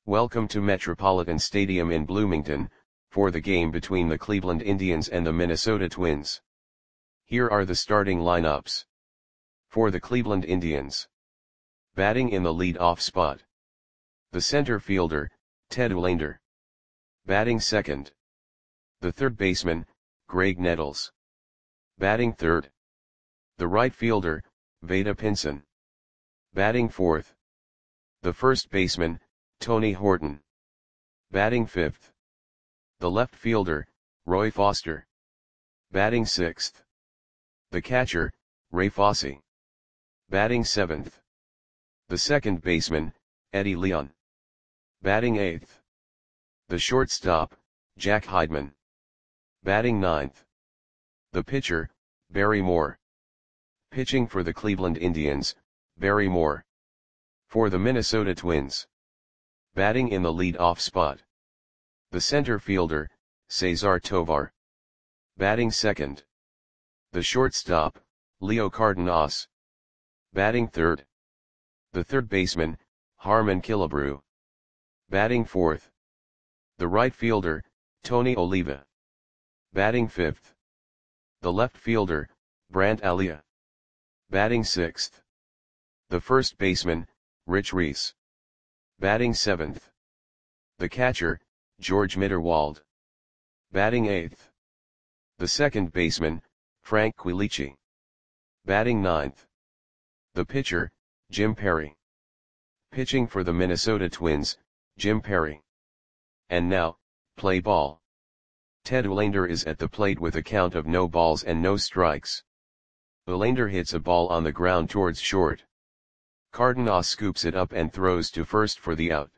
Welcome to Metropolitan Stadium in Bloomington, for the game between the Cleveland Indians and the Minnesota Twins. Here are the starting lineups. For the Cleveland Indians. Batting in the lead-off spot. The center fielder, Ted Uhlaender. Batting second. The third baseman, Graig Nettles. Batting third. The right fielder, Vada Pinson. Batting fourth. The first baseman, Tony Horton. Batting fifth. The left fielder, Roy Foster. Batting sixth. The catcher, Ray Fosse. Batting seventh. The second baseman, Eddie Leon. Batting eighth. The shortstop, Jack Heidman. Batting ninth. The pitcher, Barry Moore. Pitching for the Cleveland Indians, Barry Moore. For the Minnesota Twins. Batting in the lead-off spot. The center fielder, Cesar Tovar. Batting second. The shortstop, Leo Cardenas. Batting third. The third baseman, Harmon Killebrew. Batting fourth. The right fielder, Tony Oliva. Batting fifth. The left fielder, Brandt Alia. Batting sixth. The first baseman, Rich Reese. Batting seventh. The catcher, George Mitterwald. Batting eighth. The second baseman, Frank Quilici. Batting ninth. The pitcher, Jim Perry. Pitching for the Minnesota Twins, Jim Perry. And now, play ball. Ted Uhlaender is at the plate with a count of no balls and no strikes. Uhlaender hits a ball on the ground towards short. Cardenas scoops it up and throws to first for the out.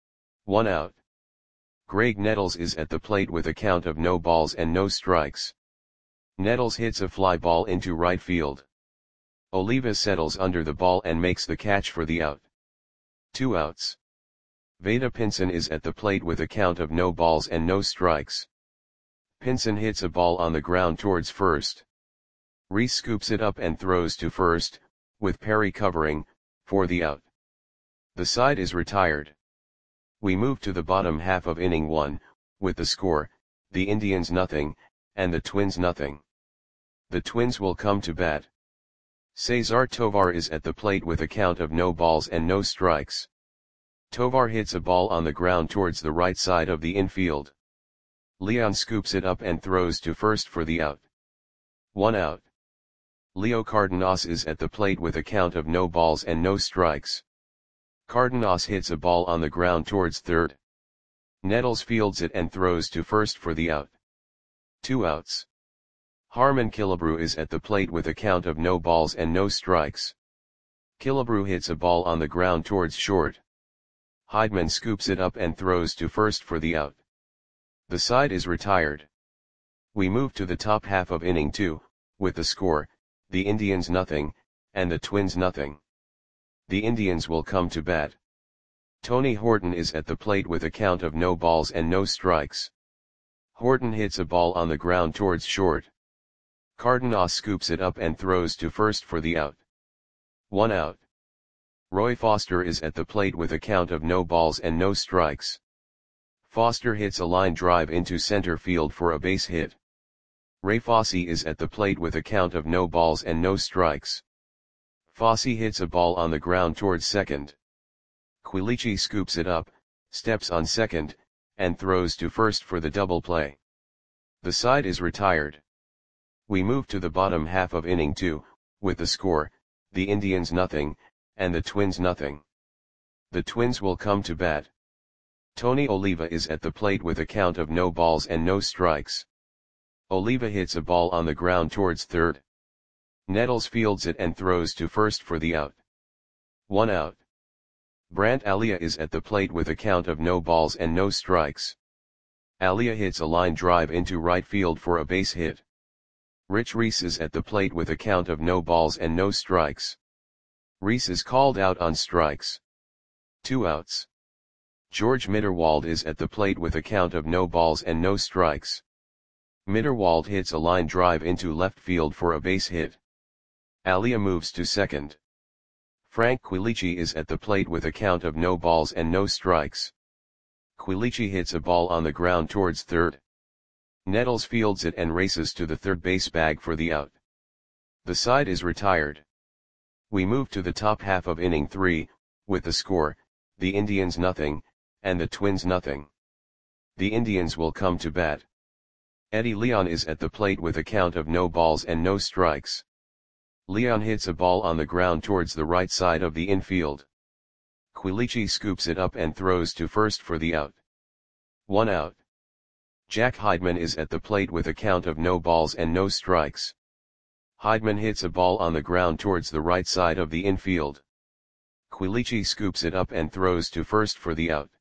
1 out. Graig Nettles is at the plate with a count of no balls and no strikes. Nettles hits a fly ball into right field. Oliva settles under the ball and makes the catch for the out. 2 outs. Vada Pinson is at the plate with a count of no balls and no strikes. Pinson hits a ball on the ground towards first. Reese scoops it up and throws to first, with Perry covering, for the out. The side is retired. We move to the bottom half of inning 1, with the score, the Indians nothing, and the Twins nothing. The Twins will come to bat. Cesar Tovar is at the plate with a count of no balls and no strikes. Tovar hits a ball on the ground towards the right side of the infield. Leon scoops it up and throws to first for the out. 1 out. Leo Cardenas is at the plate with a count of no balls and no strikes. Cardenas hits a ball on the ground towards third. Nettles fields it and throws to first for the out. 2 outs. Harmon Killebrew is at the plate with a count of no balls and no strikes. Killebrew hits a ball on the ground towards short. Heidman scoops it up and throws to first for the out. The side is retired. We move to the top half of inning 2, with the score, the Indians nothing, and the Twins nothing. The Indians will come to bat. Tony Horton is at the plate with a count of no balls and no strikes. Horton hits a ball on the ground towards short. Cardenas scoops it up and throws to first for the out. 1 out. Roy Foster is at the plate with a count of no balls and no strikes. Foster hits a line drive into center field for a base hit. Ray Fosse is at the plate with a count of no balls and no strikes. Fosse hits a ball on the ground towards second. Quilici scoops it up, steps on second, and throws to first for the double play. The side is retired. We move to the bottom half of inning 2, with the score, the Indians nothing, and the Twins nothing. The Twins will come to bat. Tony Oliva is at the plate with a count of no balls and no strikes. Oliva hits a ball on the ground towards third. Nettles fields it and throws to first for the out. 1 out. Brandt Alia is at the plate with a count of no balls and no strikes. Alia hits a line drive into right field for a base hit. Rich Reese is at the plate with a count of no balls and no strikes. Reese is called out on strikes. 2 outs. George Mitterwald is at the plate with a count of no balls and no strikes. Mitterwald hits a line drive into left field for a base hit. Alia moves to second. Frank Quilici is at the plate with a count of no balls and no strikes. Quilici hits a ball on the ground towards third. Nettles fields it and races to the third base bag for the out. The side is retired. We move to the top half of inning 3, with the score, the Indians nothing, and the Twins nothing. The Indians will come to bat. Eddie Leon is at the plate with a count of no balls and no strikes. Leon hits a ball on the ground towards the right side of the infield. Quilici scoops it up and throws to first for the out. 1 out. Jack Heidman is at the plate with a count of no balls and no strikes. Heidman hits a ball on the ground towards the right side of the infield. Quilici scoops it up and throws to first for the out.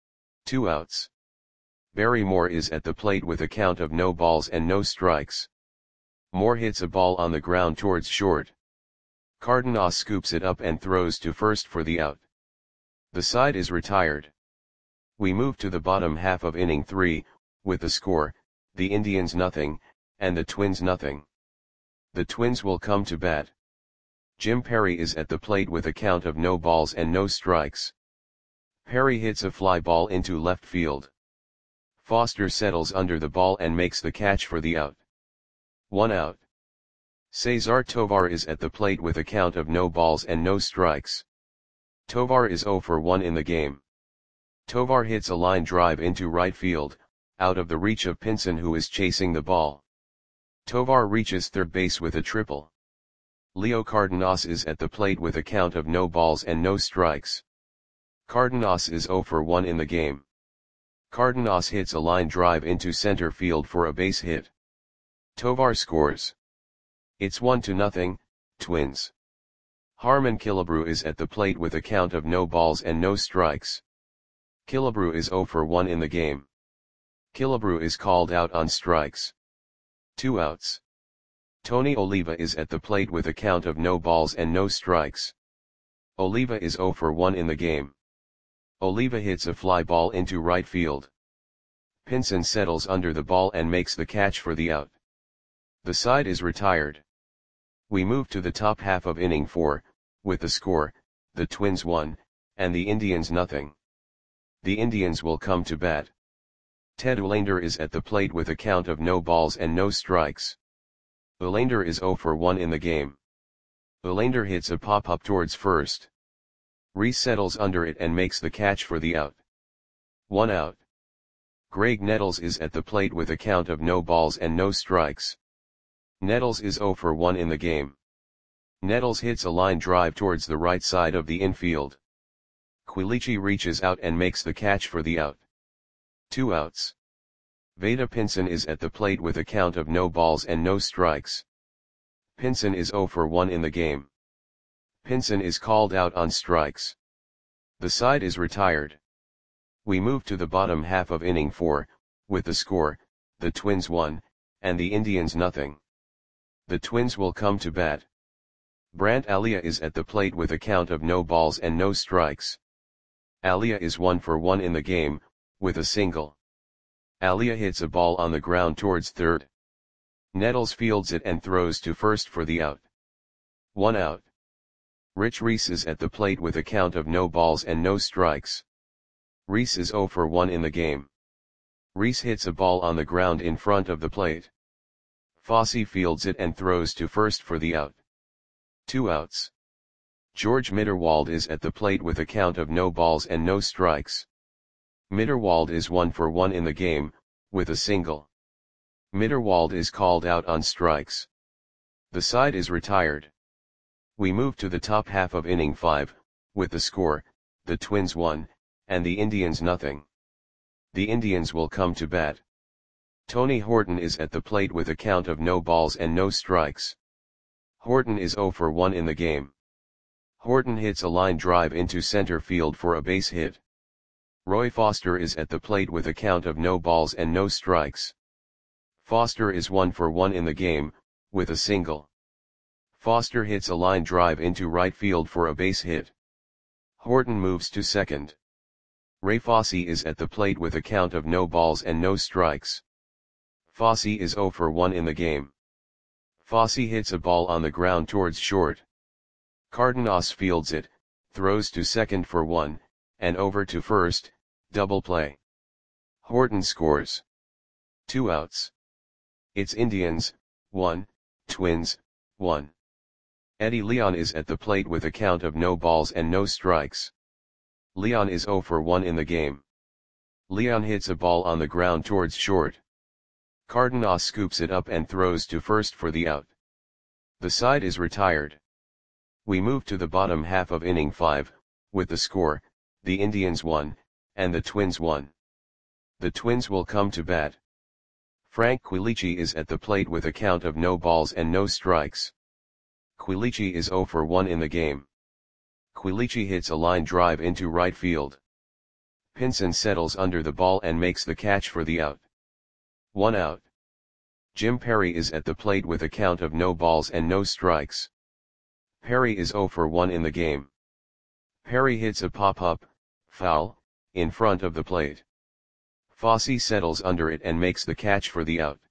2 outs. Barry Moore is at the plate with a count of no balls and no strikes. Moore hits a ball on the ground towards short. Cardenas scoops it up and throws to first for the out. The side is retired. We move to the bottom half of inning 3, with the score, the Indians nothing, and the Twins nothing. The Twins will come to bat. Jim Perry is at the plate with a count of no balls and no strikes. Perry hits a fly ball into left field. Foster settles under the ball and makes the catch for the out. 1 out. Cesar Tovar is at the plate with a count of no balls and no strikes. Tovar is 0 for 1 in the game. Tovar hits a line drive into right field, out of the reach of Pinson, who is chasing the ball. Tovar reaches third base with a triple. Leo Cardenas is at the plate with a count of no balls and no strikes. Cardenas is 0 for 1 in the game. Cardenas hits a line drive into center field for a base hit. Tovar scores. It's 1-0, Twins. Harmon Killebrew is at the plate with a count of no balls and no strikes. Killebrew is 0 for 1 in the game. Killebrew is called out on strikes. 2 outs. Tony Oliva is at the plate with a count of no balls and no strikes. Oliva is 0 for 1 in the game. Oliva hits a fly ball into right field. Pinson settles under the ball and makes the catch for the out. The side is retired. We move to the top half of inning 4, with the score, the Twins 1, and the Indians nothing. The Indians will come to bat. Ted Olander is at the plate with a count of no balls and no strikes. Olander is 0 for 1 in the game. Olander hits a pop-up towards first. Reese settles under it and makes the catch for the out. 1 out. Greg Nettles is at the plate with a count of no balls and no strikes. Nettles is 0 for 1 in the game. Nettles hits a line drive towards the right side of the infield. Quilici reaches out and makes the catch for the out. 2 outs. Vada Pinson is at the plate with a count of no balls and no strikes. Pinson is 0 for 1 in the game. Pinson is called out on strikes. The side is retired. We move to the bottom half of inning 4, with the score, the Twins 1, and the Indians nothing. The Twins will come to bat. Brant Alia is at the plate with a count of no balls and no strikes. Alia is 1 for 1 in the game, with a single. Alia hits a ball on the ground towards third. Nettles fields it and throws to first for the out. 1 out. Rich Reese is at the plate with a count of no balls and no strikes. Reese is 0 for 1 in the game. Reese hits a ball on the ground in front of the plate. Fosse fields it and throws to first for the out. 2 outs. George Mitterwald is at the plate with a count of no balls and no strikes. Mitterwald is 1 for 1 in the game, with a single. Mitterwald is called out on strikes. The side is retired. We move to the top half of inning 5, with the score, the Twins 1, and the Indians nothing. The Indians will come to bat. Tony Horton is at the plate with a count of no balls and no strikes. Horton is 0 for 1 in the game. Horton hits a line drive into center field for a base hit. Roy Foster is at the plate with a count of no balls and no strikes. Foster is 1 for 1 in the game, with a single. Foster hits a line drive into right field for a base hit. Horton moves to second. Ray Fosse is at the plate with a count of no balls and no strikes. Fosse is 0 for 1 in the game. Fosse hits a ball on the ground towards short. Cardenas fields it, throws to second for 1, and over to first, double play. Horton scores. 2 outs. It's Indians, 1, Twins, 1. Eddie Leon is at the plate with a count of no balls and no strikes. Leon is 0 for 1 in the game. Leon hits a ball on the ground towards short. Cardenas scoops it up and throws to first for the out. The side is retired. We move to the bottom half of inning 5, with the score, the Indians 1, and the Twins 1. The Twins will come to bat. Frank Quilici is at the plate with a count of no balls and no strikes. Quilici is 0 for 1 in the game. Quilici hits a line drive into right field. Pinson settles under the ball and makes the catch for the out. 1 out. Jim Perry is at the plate with a count of no balls and no strikes. Perry is 0 for 1 in the game. Perry hits a pop-up, foul, in front of the plate. Fosse settles under it and makes the catch for the out.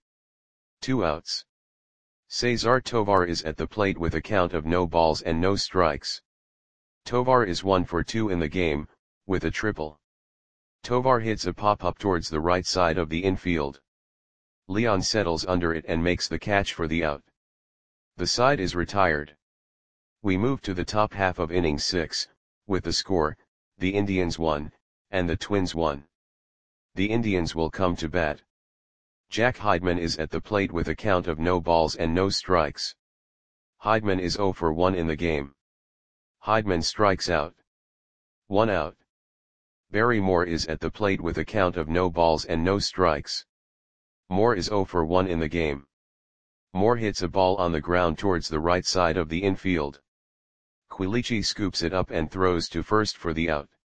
2 outs. Cesar Tovar is at the plate with a count of no balls and no strikes. Tovar is 1 for 2 in the game, with a triple. Tovar hits a pop-up towards the right side of the infield. Leon settles under it and makes the catch for the out. The side is retired. We move to the top half of inning 6, with the score, the Indians 1, and the Twins 1. The Indians will come to bat. Jack Heidman is at the plate with a count of no balls and no strikes. Heidman is 0 for 1 in the game. Heidman strikes out. 1 out. Barry Moore is at the plate with a count of no balls and no strikes. Moore is 0 for 1 in the game. Moore hits a ball on the ground towards the right side of the infield. Quilici scoops it up and throws to first for the out.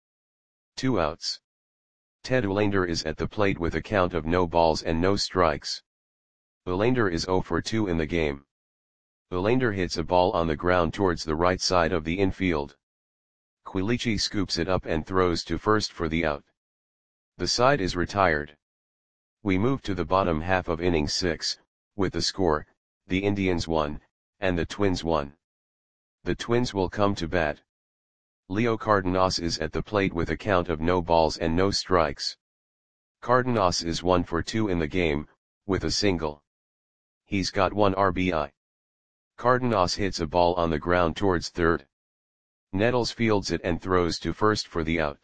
2 outs. Ted Uhlaender is at the plate with a count of no balls and no strikes. Uhlaender is 0 for 2 in the game. Uhlaender hits a ball on the ground towards the right side of the infield. Quilici scoops it up and throws to first for the out. The side is retired. We move to the bottom half of inning 6, with the score, the Indians 1, and the Twins 1. The Twins will come to bat. Leo Cardenas is at the plate with a count of no balls and no strikes. Cardenas is 1 for 2 in the game, with a single. He's got 1 RBI. Cardenas hits a ball on the ground towards third. Nettles fields it and throws to first for the out.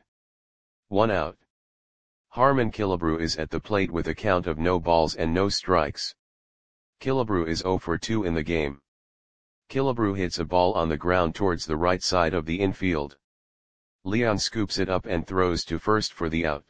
1 out. Harmon Killebrew is at the plate with a count of no balls and no strikes. Killebrew is 0 for 2 in the game. Killebrew hits a ball on the ground towards the right side of the infield. Leon scoops it up and throws to first for the out.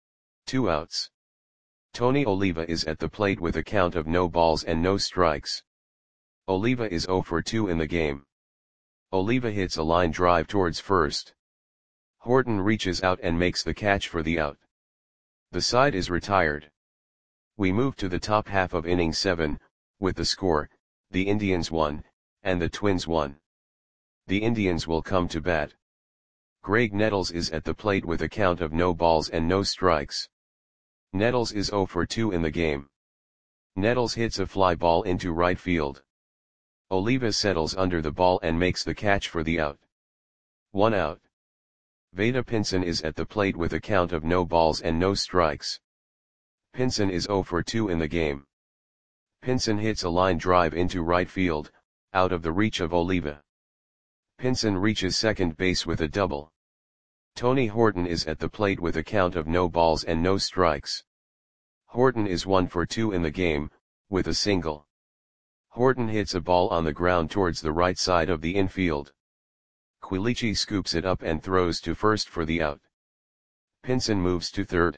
2 outs. Tony Oliva is at the plate with a count of no balls and no strikes. Oliva is 0 for 2 in the game. Oliva hits a line drive towards first. Horton reaches out and makes the catch for the out. The side is retired. We move to the top half of inning 7, with the score, the Indians 1, and the Twins 1. The Indians will come to bat. Greg Nettles is at the plate with a count of no balls and no strikes. Nettles is 0 for 2 in the game. Nettles hits a fly ball into right field. Oliva settles under the ball and makes the catch for the out. 1 out. Vada Pinson is at the plate with a count of no balls and no strikes. Pinson is 0 for 2 in the game. Pinson hits a line drive into right field, out of the reach of Oliva. Pinson reaches second base with a double. Tony Horton is at the plate with a count of no balls and no strikes. Horton is 1 for 2 in the game, with a single. Horton hits a ball on the ground towards the right side of the infield. Quilici scoops it up and throws to first for the out. Pinson moves to third.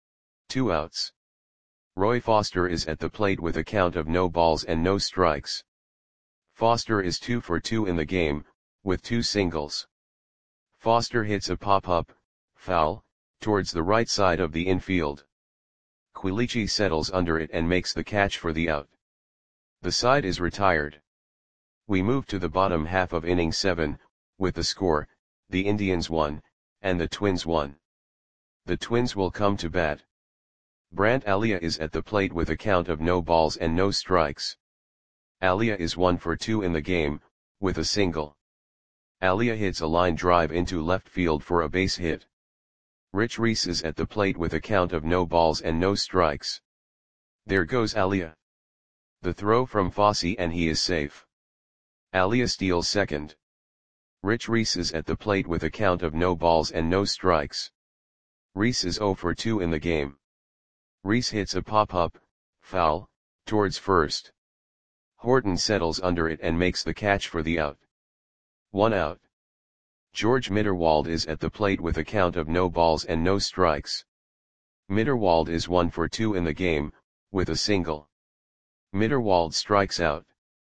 2 outs. Roy Foster is at the plate with a count of no balls and no strikes. Foster is 2 for 2 in the game, with 2 singles. Foster hits a pop-up, foul, towards the right side of the infield. Quilici settles under it and makes the catch for the out. The side is retired. We move to the bottom half of inning 7, with the score, the Indians 1, and the Twins 1. The Twins will come to bat. Brant Alia is at the plate with a count of no balls and no strikes. Alia is 1 for 2 in the game, with a single. Alia hits a line drive into left field for a base hit. Rich Reese is at the plate with a count of no balls and no strikes. There goes Alia. The throw from Fosse and he is safe. Alia steals second. Rich Reese is at the plate with a count of no balls and no strikes. Reese is 0 for 2 in the game. Reese hits a pop-up, foul, towards first. Horton settles under it and makes the catch for the out. 1 out. George Mitterwald is at the plate with a count of no balls and no strikes. Mitterwald is 1 for 2 in the game, with a single. Mitterwald strikes out.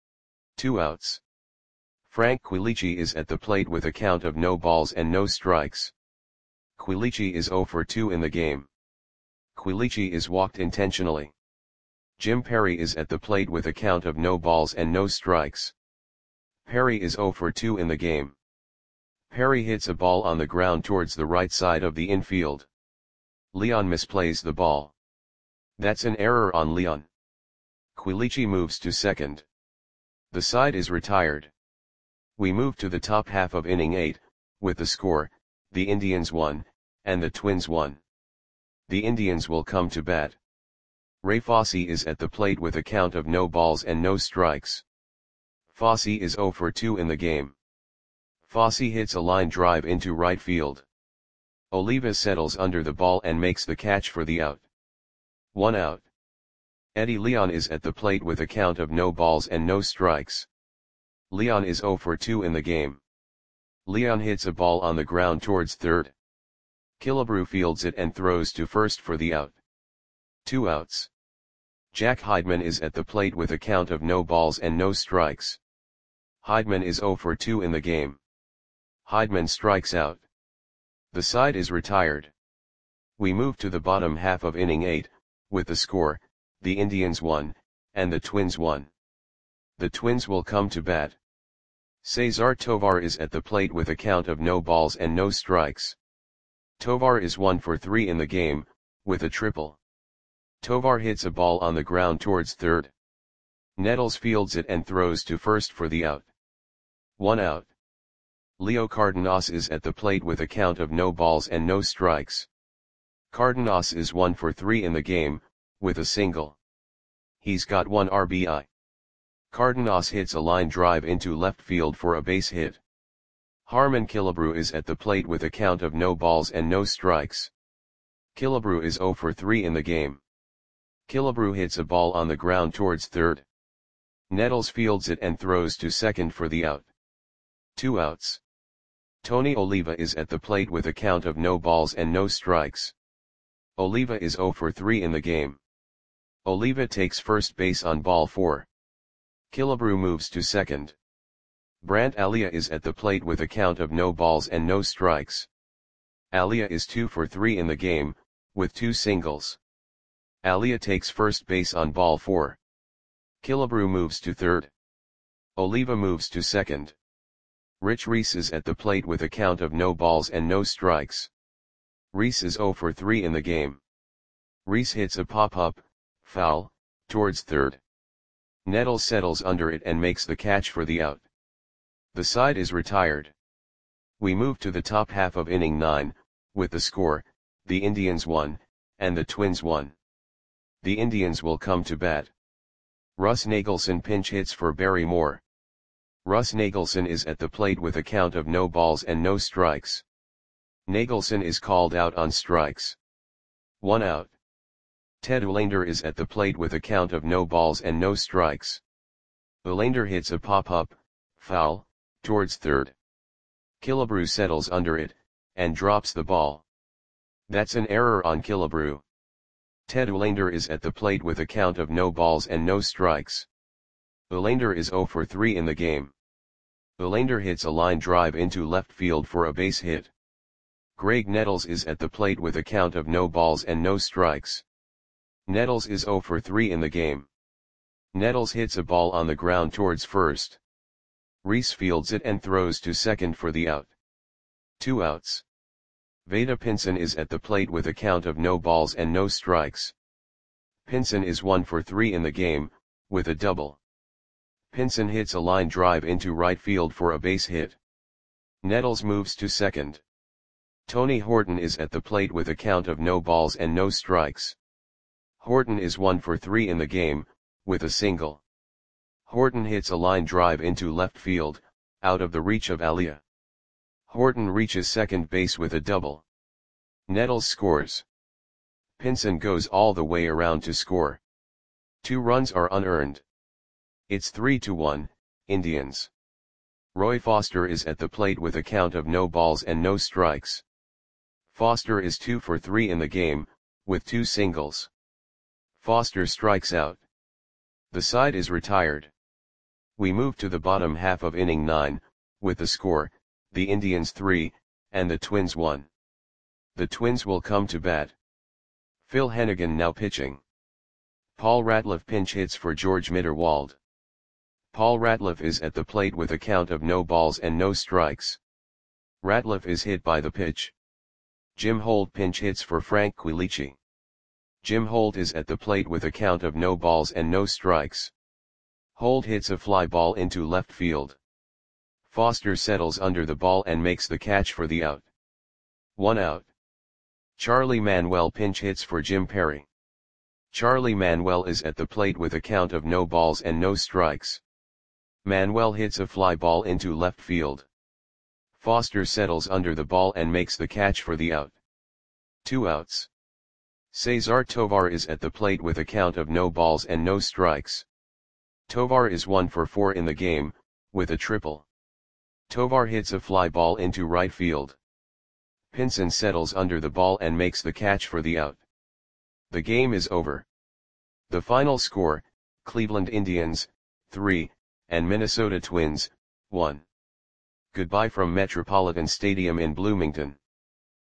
2 outs. Frank Quilici is at the plate with a count of no balls and no strikes. Quilici is 0 for 2 in the game. Quilici is walked intentionally. Jim Perry is at the plate with a count of no balls and no strikes. Perry is 0 for 2 in the game. Perry hits a ball on the ground towards the right side of the infield. Leon misplays the ball. That's an error on Leon. Quilici moves to second. The side is retired. We move to the top half of inning 8, with the score, the Indians 1, and the Twins 1. The Indians will come to bat. Ray Fosse is at the plate with a count of no balls and no strikes. Fosse is 0 for 2 in the game. Fosse hits a line drive into right field. Oliva settles under the ball and makes the catch for the out. 1 out. Eddie Leon is at the plate with a count of no balls and no strikes. Leon is 0 for 2 in the game. Leon hits a ball on the ground towards third. Killebrew fields it and throws to first for the out. 2 outs. Jack Heidman is at the plate with a count of no balls and no strikes. Heidman is 0 for 2 in the game. Heidman strikes out. The side is retired. We move to the bottom half of inning 8, with the score, the Indians 1, and the Twins 1. The Twins will come to bat. Cesar Tovar is at the plate with a count of no balls and no strikes. Tovar is 1 for 3 in the game, with a triple. Tovar hits a ball on the ground towards third. Nettles fields it and throws to first for the out. 1 out. Leo Cardenas is at the plate with a count of no balls and no strikes. Cardenas is 1 for 3 in the game, with a single. He's got 1 RBI. Cardenas hits a line drive into left field for a base hit. Harmon Killebrew is at the plate with a count of no balls and no strikes. Killebrew is 0 for 3 in the game. Killebrew hits a ball on the ground towards third. Nettles fields it and throws to second for the out. 2 outs. Tony Oliva is at the plate with a count of no balls and no strikes. Oliva is 0 for 3 in the game. Oliva takes first base on ball 4. Killebrew moves to second. Brant Alia is at the plate with a count of no balls and no strikes. Alia is 2 for 3 in the game, with 2 singles. Alia takes first base on ball 4. Killebrew moves to third. Oliva moves to second. Rich Reese is at the plate with a count of no balls and no strikes. Reese is 0 for 3 in the game. Reese hits a pop-up, foul, towards third. Nettles settles under it and makes the catch for the out. The side is retired. We move to the top half of inning 9, with the score, the Indians 1, and the Twins 1. The Indians will come to bat. Russ Nagelson pinch hits for Barry Moore. Russ Nagelson is at the plate with a count of no balls and no strikes. Nagelson is called out on strikes. 1 out. Ted Uhlaender is at the plate with a count of no balls and no strikes. Uhlaender hits a pop-up, foul, towards third. Killebrew settles under it, and drops the ball. That's an error on Killebrew. Ted Uhlaender is at the plate with a count of no balls and no strikes. Uhlaender is 0 for 3 in the game. Uhlaender hits a line drive into left field for a base hit. Greg Nettles is at the plate with a count of no balls and no strikes. Nettles is 0 for 3 in the game. Nettles hits a ball on the ground towards first. Reese fields it and throws to second for the out. 2 outs. Veda Pinson is at the plate with a count of no balls and no strikes. Pinson is 1 for 3 in the game, with a double. Pinson hits a line drive into right field for a base hit. Nettles moves to second. Tony Horton is at the plate with a count of no balls and no strikes. Horton is 1 for 3 in the game, with a single. Horton hits a line drive into left field, out of the reach of Alia. Horton reaches second base with a double. Nettles scores. Pinson goes all the way around to score. 2 runs are unearned. It's 3-1, Indians. Roy Foster is at the plate with a count of no balls and no strikes. Foster is 2 for 3 in the game, with 2 singles. Foster strikes out. The side is retired. We move to the bottom half of inning 9, with the score, the Indians 3, and the Twins 1. The Twins will come to bat. Phil Hennigan now pitching. Paul Ratliff pinch hits for George Mitterwald. Paul Ratliff is at the plate with a count of no balls and no strikes. Ratliff is hit by the pitch. Jim Holt pinch hits for Frank Quilici. Jim Holt is at the plate with a count of no balls and no strikes. Holt hits a fly ball into left field. Foster settles under the ball and makes the catch for the out. 1 out. Charlie Manuel pinch hits for Jim Perry. Charlie Manuel is at the plate with a count of no balls and no strikes. Manuel hits a fly ball into left field. Foster settles under the ball and makes the catch for the out. 2 outs. Cesar Tovar is at the plate with a count of no balls and no strikes. Tovar is 1 for 4 in the game, with a triple. Tovar hits a fly ball into right field. Pinson settles under the ball and makes the catch for the out. The game is over. The final score, Cleveland Indians, 3, and Minnesota Twins, 1. Goodbye from Metropolitan Stadium in Bloomington.